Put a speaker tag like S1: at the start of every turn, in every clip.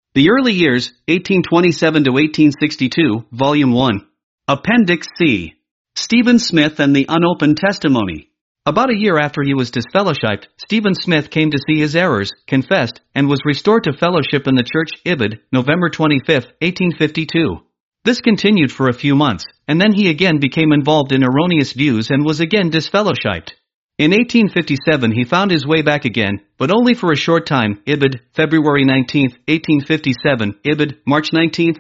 S1: The Early Years, 1827 to 1862, Volume 1. Appendix C. Stephen Smith and the Unopened Testimony. About a year after he was disfellowshipped, Stephen Smith came to see his errors, confessed, and was restored to fellowship in the church, Ibid, November 25, 1852. This continued for a few months, and then he again became involved in erroneous views and was again disfellowshipped. In 1857 he found his way back again, but only for a short time, Ibid, February 19, 1857, Ibid, March 19,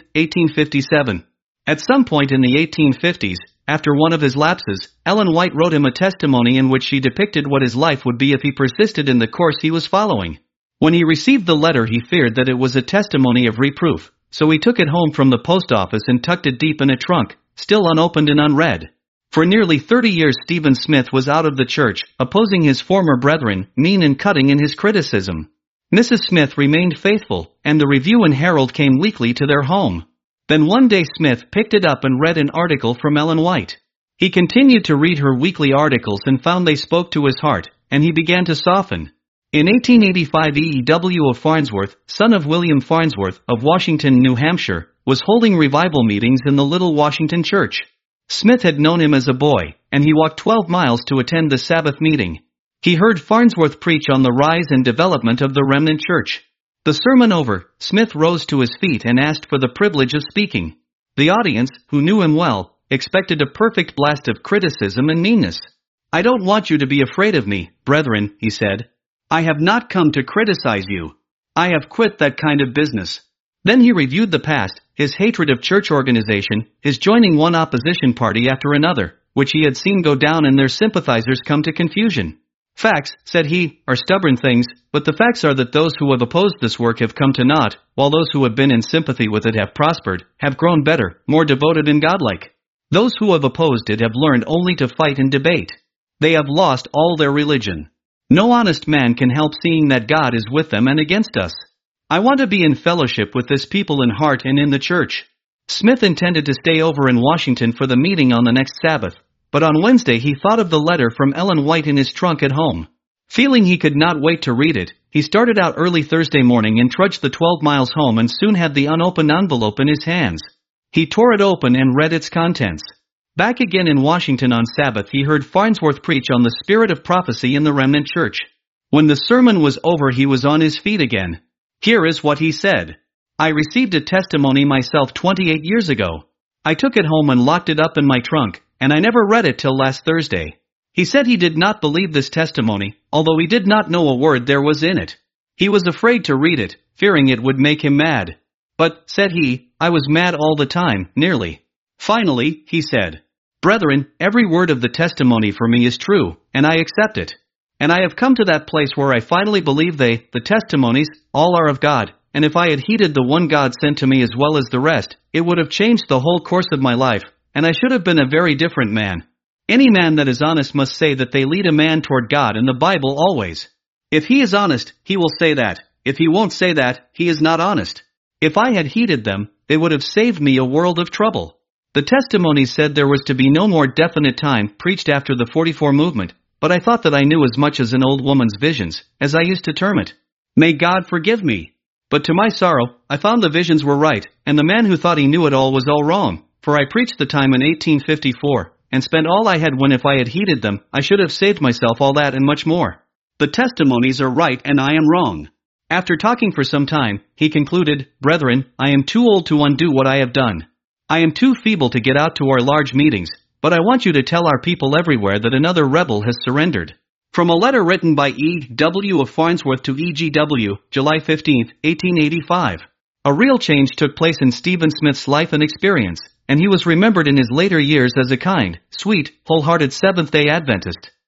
S1: 1857. At some point in the 1850s, after one of his lapses, Ellen White wrote him a testimony in which she depicted what his life would be if he persisted in the course he was following. When he received the letter he feared that it was a testimony of reproof, so he took it home from the post office and tucked it deep in a trunk, still unopened and unread. For nearly 30 years Stephen Smith was out of the church, opposing his former brethren, mean and cutting in his criticism. Mrs. Smith remained faithful, and the Review and Herald came weekly to their home. Then one day Smith picked it up and read an article from Ellen White. He continued to read her weekly articles and found they spoke to his heart, and he began to soften. In 1885 E.W. of Farnsworth, son of William Farnsworth, of Washington, New Hampshire, was holding revival meetings in the Little Washington Church. Smith had known him as a boy, and he walked 12 miles to attend the Sabbath meeting. He heard Farnsworth preach on the rise and development of the remnant church. The sermon over, Smith rose to his feet and asked for the privilege of speaking. The audience, who knew him well, expected a perfect blast of criticism and meanness. "I don't want you to be afraid of me, brethren," he said. "I have not come to criticize you. I have quit that kind of business." Then he reviewed the past, his hatred of church organization, his joining one opposition party after another, which he had seen go down and their sympathizers come to confusion. "Facts," said he, "are stubborn things, but the facts are that those who have opposed this work have come to naught, while those who have been in sympathy with it have prospered, have grown better, more devoted and godlike. Those who have opposed it have learned only to fight and debate. They have lost all their religion. No honest man can help seeing that God is with them and against us. I want to be in fellowship with this people in heart and in the church." Smith intended to stay over in Washington for the meeting on the next Sabbath, but on Wednesday he thought of the letter from Ellen White in his trunk at home. Feeling he could not wait to read it, he started out early Thursday morning and trudged the 12 miles home and soon had the unopened envelope in his hands. He tore it open and read its contents. Back again in Washington on Sabbath he heard Farnsworth preach on the spirit of prophecy in the remnant church. When the sermon was over he was on his feet again. Here is what he said. "I received a testimony myself 28 years ago. I took it home and locked it up in my trunk, and I never read it till last Thursday." He said he did not believe this testimony, although he did not know a word there was in it. He was afraid to read it, fearing it would make him mad. "But," said he, "I was mad all the time, nearly." Finally, he said, "Brethren, every word of the testimony for me is true, and I accept it. And I have come to that place where I finally believe the testimonies, all are of God, and if I had heeded the one God sent to me as well as the rest, it would have changed the whole course of my life, and I should have been a very different man. Any man that is honest must say that they lead a man toward God in the Bible always. If he is honest, he will say that. If he won't say that, he is not honest. If I had heeded them, they would have saved me a world of trouble." The testimonies said there was to be no more definite time preached after the 44 movement, but I thought that I knew as much as an old woman's visions, as I used to term it. May God forgive me. But to my sorrow, I found the visions were right, and the man who thought he knew it all was all wrong, for I preached the time in 1854, and spent all I had when if I had heeded them, I should have saved myself all that and much more. The testimonies are right and I am wrong. After talking for some time, he concluded, "Brethren, I am too old to undo what I have done. I am too feeble to get out to our large meetings, but I want you to tell our people everywhere that another rebel has surrendered." From a letter written by E.W. of Farnsworth to E.G.W., July 15, 1885. A real change took place in Stephen Smith's life and experience, and he was remembered in his later years as a kind, sweet, wholehearted Seventh-day Adventist.